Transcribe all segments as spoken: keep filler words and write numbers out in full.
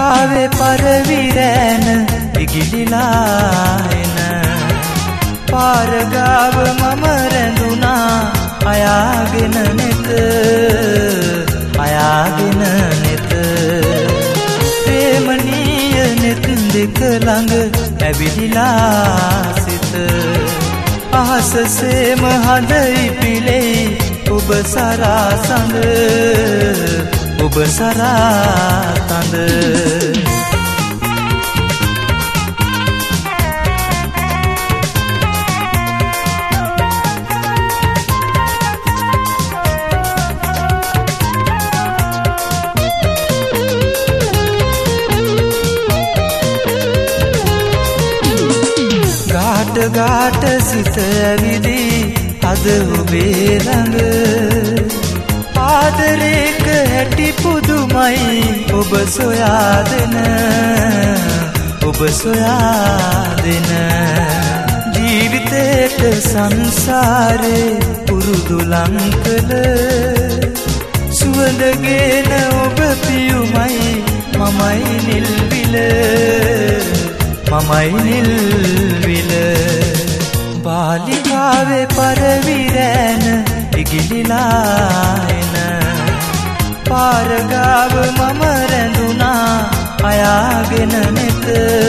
මාලිකාවේ පරවිරෑන ඉගිලිලා එන පාරගාව මම රැඳුනා අයාගෙන නෙත අයාගෙන නෙත ප්‍රේමනීය නෙත් දෙක ළඟ ඇවිදිලා සිත අහසසේම හදයි පිලෙයි ඔබ සරා සඳ ඔබ සරා තඳ ගාට ගාට සිත ඇවිදී අද ඔබේ ළඟ ආදරේක හැටි පුදුමයි ඔබ සොයා දෙන ඔබ සොයා දෙන ජීවිතේට සංසාරේ පුරුදු ලංකල සුවඳගෙන ඔබ පියුමයි මමයි නිල්විල මමයි නිල්විල මාලිකාවේ පරවිරෑන ඉගිලිලා එන පාරගාව මම රැඳුනා අයාගෙන නෙත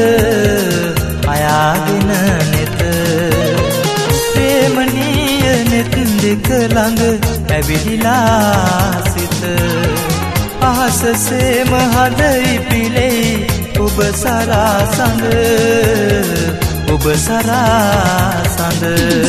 අයාගෙන නෙත ප්‍රේමනීය නෙත් දෙක ළඟ ඇවිදිලා සිත අහසසේම හදයි පිලෙයි ඔබ සරා සඳ ඔබ සරා සඳ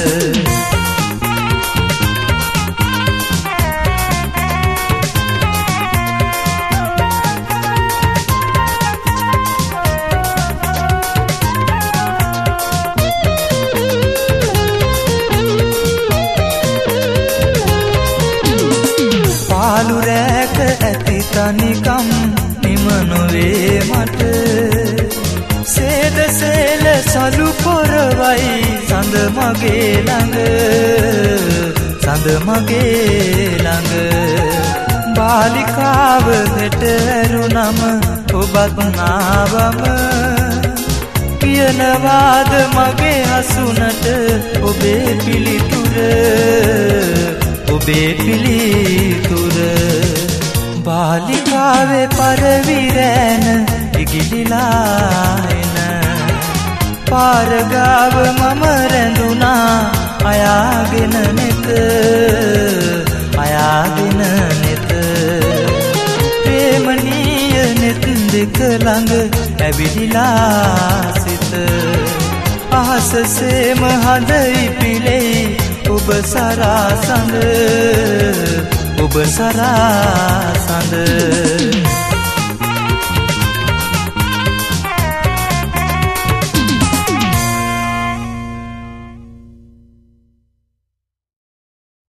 පාලු රැක ඇති තනිකම් නිම නොවේ මට සේද සේල සලු පොරවයි සඳ මගේ ළඟ සඳ මගේ ළඟ බාලිකාව වෙට ඇරුණම ඔබත් නාවම කියනවාද මගේ හසුනට ඔබේ පිළිතුර ඔබේ පිළිතුර බාලිකාවේ පරවිරෑන ඉගිලිලා එන පාරගාව මම රැඳුනා අයාගෙන නෙත අයාගෙන නෙත ප්‍රේමනීය නෙත් දෙක ළඟ ඇවිදිලා සිත අහසසේම හදයි පිලෙයි ඔබ සරා සඳ ඔබ සරා